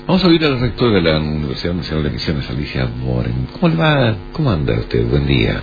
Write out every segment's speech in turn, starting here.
Vamos a oír al rector de la Universidad Nacional de Misiones, Alicia Boren. ¿Cómo le va? ¿Cómo anda usted? Buen día.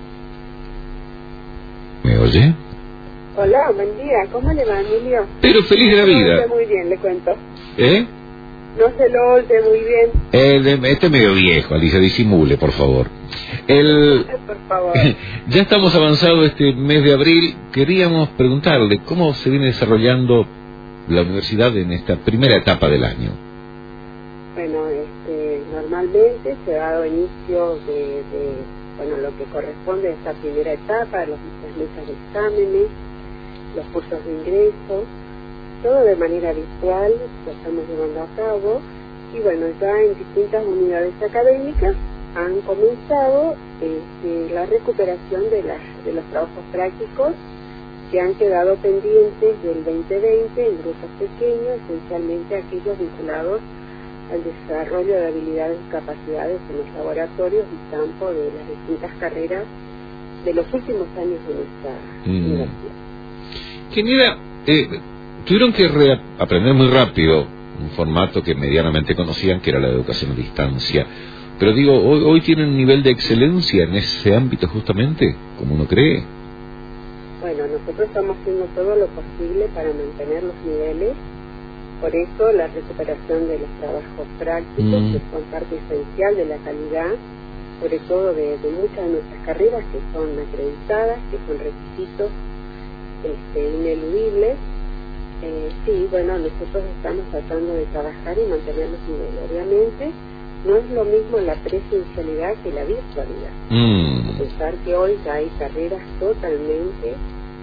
¿Me oye? Hola, buen día. ¿Cómo le va, Emilio? Pero feliz de la vida. No se lo oye muy bien, le cuento. ¿Eh? No se lo oye muy bien. Este es medio viejo, Alicia, disimule, por favor. Por favor. Ya estamos avanzados este mes de abril. Queríamos preguntarle cómo se viene desarrollando la universidad en esta primera etapa del año. Bueno, normalmente se ha dado inicio de lo que corresponde a esta primera etapa, las mesas de exámenes, los cursos de ingreso, todo de manera virtual, lo estamos llevando a cabo, y bueno, ya en distintas unidades académicas han comenzado la recuperación de los trabajos prácticos que han quedado pendientes del 2020 en grupos pequeños, esencialmente aquellos vinculados al desarrollo de habilidades y capacidades en los laboratorios y campo de las distintas carreras de los últimos años de nuestra universidad. Ingeniera, tuvieron que aprender muy rápido un formato que medianamente conocían, que era la educación a distancia. Pero digo, hoy tienen un nivel de excelencia en ese ámbito justamente, como uno cree. Bueno, nosotros estamos haciendo todo lo posible para mantener los niveles. Por eso la recuperación de los trabajos prácticos, que son parte esencial de la calidad, sobre todo de muchas de nuestras carreras que son acreditadas, que son requisitos ineludibles. Sí, bueno, nosotros estamos tratando de trabajar y mantener los niveles. Obviamente no es lo mismo la presencialidad que la virtualidad. A pesar que hoy ya hay carreras totalmente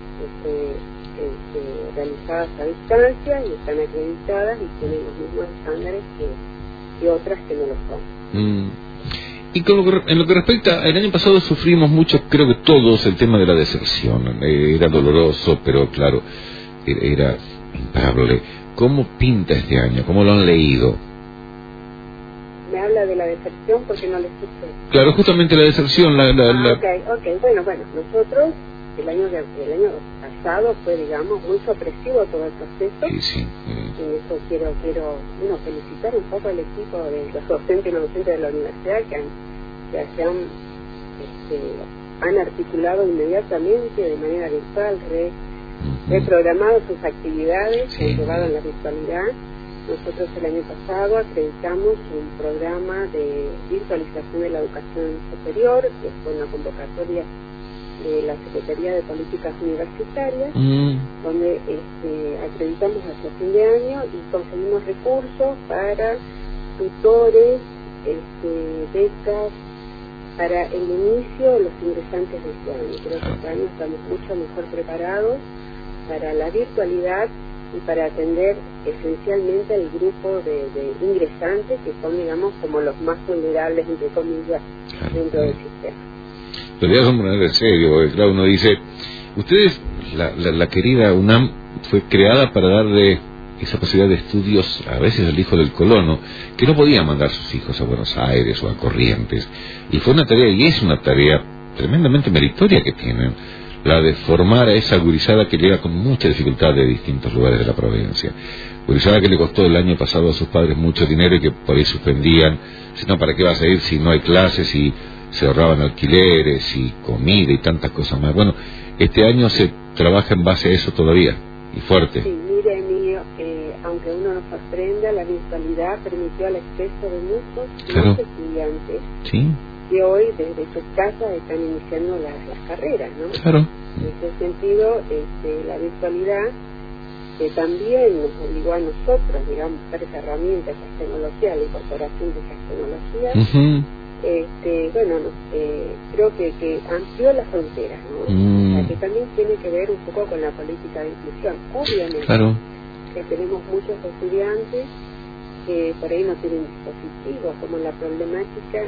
realizadas a distancia y están acreditadas y tienen los mismos estándares que otras que no lo son. Y en lo que respecta, el año pasado sufrimos mucho, creo que todos, el tema de la deserción. Era doloroso, pero claro, era imparable. ¿Cómo pinta este año? ¿Cómo lo han leído? Me habla de la deserción porque no le escuché. Claro, justamente la deserción. Okay. Bueno, nosotros el año pasado fue, digamos, muy sorpresivo todo el proceso. Sí. Y eso quiero felicitar un poco al equipo de los docentes y no docentes de la universidad que han articulado inmediatamente de manera virtual, reprogramado sus actividades, han llevado en la virtualidad. Nosotros el año pasado acreditamos un programa de virtualización de la educación superior, que fue una convocatoria de la Secretaría de Políticas Universitarias, donde acreditamos hacia fin de año y conseguimos recursos para tutores, becas, para el inicio de los ingresantes de este año. Creo que este año estamos mucho mejor preparados para la virtualidad y para atender esencialmente al grupo de ingresantes que son, digamos, como los más vulnerables, entre comillas, dentro del sistema. Pero ya son poner en serio, porque claro, uno dice, ustedes, la querida UNAM fue creada para darle esa posibilidad de estudios a veces al hijo del colono, que no podía mandar a sus hijos a Buenos Aires o a Corrientes, y fue una tarea, y es una tarea tremendamente meritoria que tienen, la de formar a esa gurizada que llega con mucha dificultad de distintos lugares de la provincia, gurizada que le costó el año pasado a sus padres mucho dinero y que por ahí suspendían, si no, ¿para qué vas a ir si no hay clases y se ahorraban alquileres y comida y tantas cosas más? Bueno, este año se trabaja en base a eso todavía, y fuerte. Sí, mire, Emilio, aunque uno nos sorprenda, la virtualidad permitió el acceso de muchos estudiantes que hoy desde sus casas están iniciando las carreras, ¿no? Claro. En ese sentido, la virtualidad también nos obligó a nosotros, digamos, usar esa herramienta, esas tecnologías, la incorporación de esas tecnologías. Creo que amplió las fronteras, ¿no? O sea, que también tiene que ver un poco con la política de inclusión. Obviamente que tenemos muchos estudiantes que por ahí no tienen dispositivos, como la problemática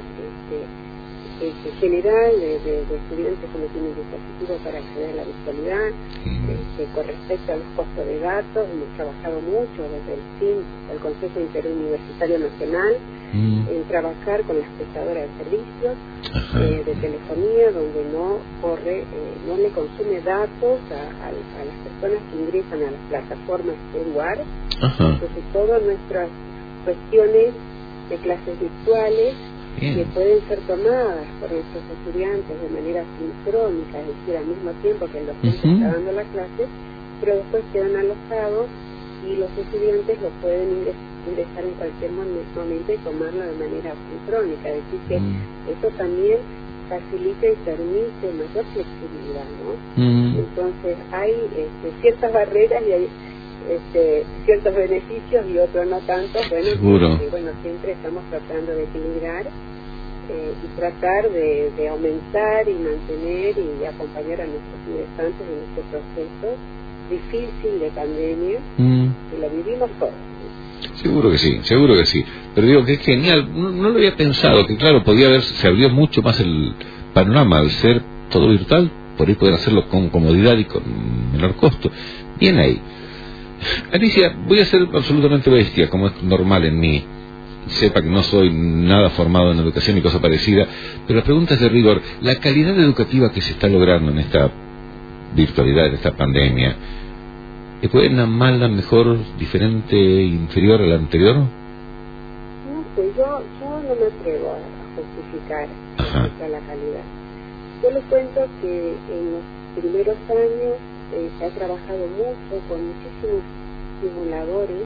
general de estudiantes que no tienen dispositivos para acceder a la virtualidad. Con respecto a los costos de datos, hemos trabajado mucho desde el CIN, el Consejo Interuniversitario Nacional, en trabajar con las prestadoras de servicios de telefonía, donde no le consume datos a las personas que ingresan a las plataformas de lugar. Entonces todas nuestras cuestiones de clases virtuales que pueden ser tomadas por nuestros estudiantes de manera sincrónica, es decir, al mismo tiempo que el docente está dando la clase, pero después quedan alojados y los estudiantes lo pueden ingresar en cualquier momento y tomarlo de manera sincrónica, es decir, que eso también facilita y permite mayor flexibilidad, ¿no? Entonces hay ciertas barreras y hay ciertos beneficios y otros no tanto. Bueno, siempre estamos tratando de equilibrar y tratar de aumentar y mantener y acompañar a nuestros ingresantes en este proceso difícil de pandemia, que lo vivimos todos. Seguro que sí. Pero digo que es genial, no lo había pensado, que claro, se abrió mucho más el panorama al ser todo virtual, por ahí poder hacerlo con comodidad y con menor costo. Bien ahí. Alicia, voy a ser absolutamente bestia, como es normal en mí. Sepa que no soy nada formado en educación ni cosa parecida, pero la pregunta es de rigor. La calidad educativa que se está logrando en esta virtualidad, en esta pandemia, ¿es buena, mala, mejor, diferente, inferior a la anterior? No sé, yo no me atrevo a justificar la calidad. Yo les cuento que en los primeros años se ha trabajado mucho con muchísimos simuladores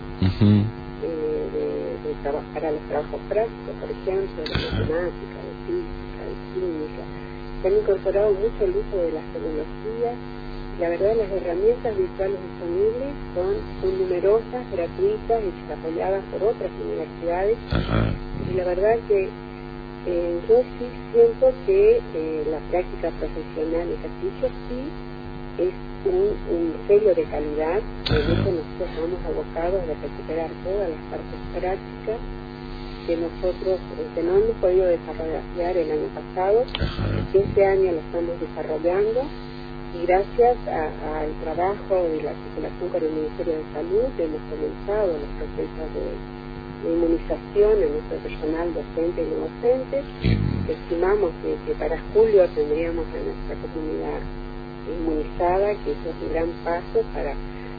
para los trabajos prácticos, por ejemplo, de matemática, de física, de química. Se han incorporado mucho el uso de las tecnologías. La verdad, las herramientas virtuales disponibles son numerosas, gratuitas y desarrolladas por otras universidades. Y la verdad que yo sí siento que la práctica profesional de ejercicio sí es un sello de calidad. En eso nosotros vamos abocados a recuperar todas las partes prácticas que nosotros no hemos podido desarrollar el año pasado, que este año lo estamos desarrollando, y gracias al trabajo de la articulación con el Ministerio de Salud hemos comenzado los procesos de inmunización en nuestro personal docente y no docente. Estimamos que para julio tendríamos a nuestra comunidad inmunizada, que eso es un gran paso para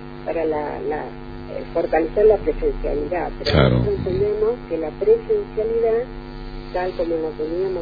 fortalecer la presencialidad. Pero nosotros entendemos que la presencialidad, tal como la teníamos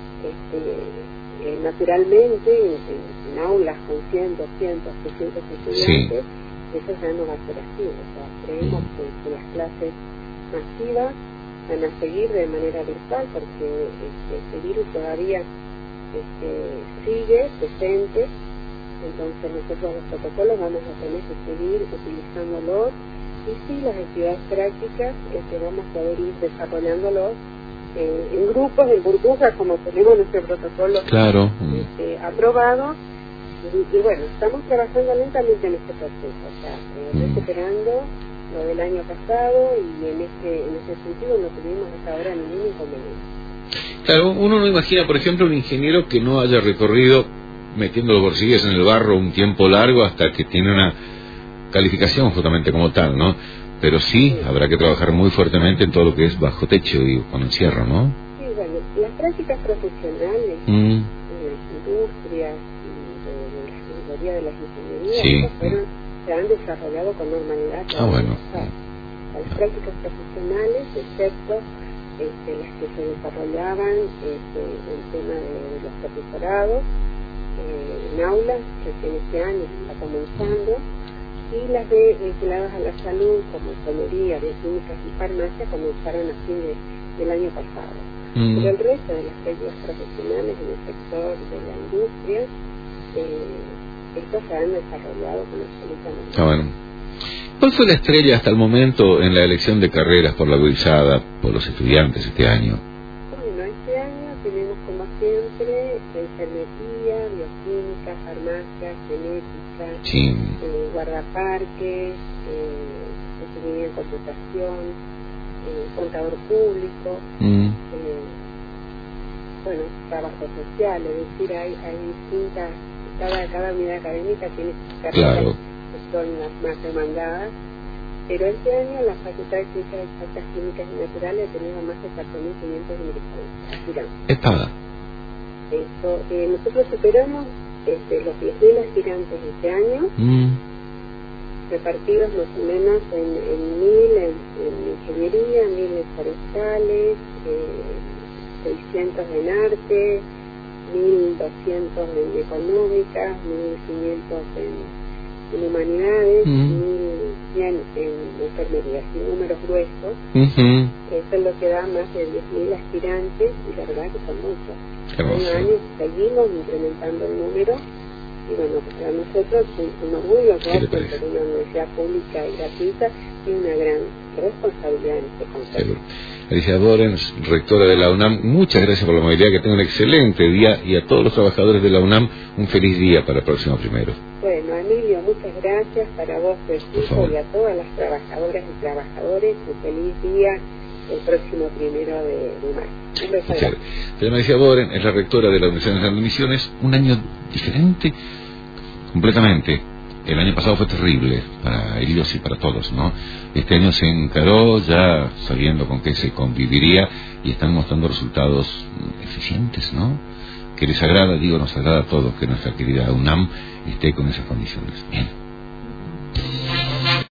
naturalmente en aulas con 100, 200, 300 estudiantes, eso ya no va a ser así. O sea, creemos que las clases masivas van a seguir de manera virtual, porque este virus todavía sigue presente. Entonces nosotros los protocolos vamos a tener que seguir utilizándolos, y sí, las actividades prácticas vamos a poder ir desarrollándolos en grupos, en burbujas, como tenemos nuestro protocolo aprobado. Y bueno, estamos trabajando lentamente en este proceso, o sea, recuperando lo del año pasado, y en ese sentido no tuvimos hasta ahora ningún inconveniente. Claro, uno no imagina, por ejemplo, un ingeniero que no haya recorrido metiendo los bolsillos en el barro un tiempo largo hasta que tiene una calificación justamente como tal, ¿no? Pero sí, habrá que trabajar muy fuertemente en todo lo que es bajo techo y con encierro, ¿no? Sí, bueno, las prácticas profesionales de las industrias y de la mayoría de las ingenierías se han desarrollado con normalidad. Las prácticas profesionales, excepto las que se desarrollaban en tema de los profesorados en aulas, recién este año está comenzando, y las vinculadas a la salud, como enfermería, bioquímicas y farmacia, comenzaron a fin del año pasado. Pero el resto de las prácticas profesionales en el sector de la industria, estos se han desarrollado con absoluta normalidad. ¿Cuál fue la estrella hasta el momento en la elección de carreras por la gurizada, por los estudiantes este año? Bueno, este año tenemos como siempre enfermería, bioquímica, farmacia, genética, guardaparques, ingeniería en computación, contador público, trabajo social, es decir, hay distintas, cada unidad académica tiene carreras que son las más demandadas, pero este año la Facultad de Ciencias Exactas, Químicas y Naturales ha tenido más de 4.500 ingresantes. Espada. Nosotros superamos los 10.000 aspirantes este año, repartidos más o menos en 1000 en ingeniería, 1000 en forestales, 600 en arte, 1200 en económicas, 1500 en humanidades, 1100 en enfermería, sin números gruesos. Eso es lo que da más de 10.000 aspirantes, y la verdad que son muchos. Año a año seguimos incrementando el número, y bueno, para nosotros es un orgullo que una universidad pública y gratuita tiene una gran responsabilidad en este concepto. Alicia Borens, rectora de la UNAM, muchas gracias por la amabilidad, que tenga un excelente día, y a todos los trabajadores de la UNAM un feliz día para el próximo 1. Bueno, Emilio, muchas gracias para vos, tu equipo, y a todas las trabajadoras y trabajadores, un feliz día el próximo 1 de marzo. Un beso grande. Alicia Borens es la rectora de la Universidad Nacional de Misiones. Un año diferente completamente. El año pasado fue terrible para ellos y para todos, ¿no? Este año se encaró ya sabiendo con qué se conviviría, y están mostrando resultados eficientes, ¿no? Que les agrada, nos agrada a todos que nuestra querida UNAM esté con esas condiciones. Bien.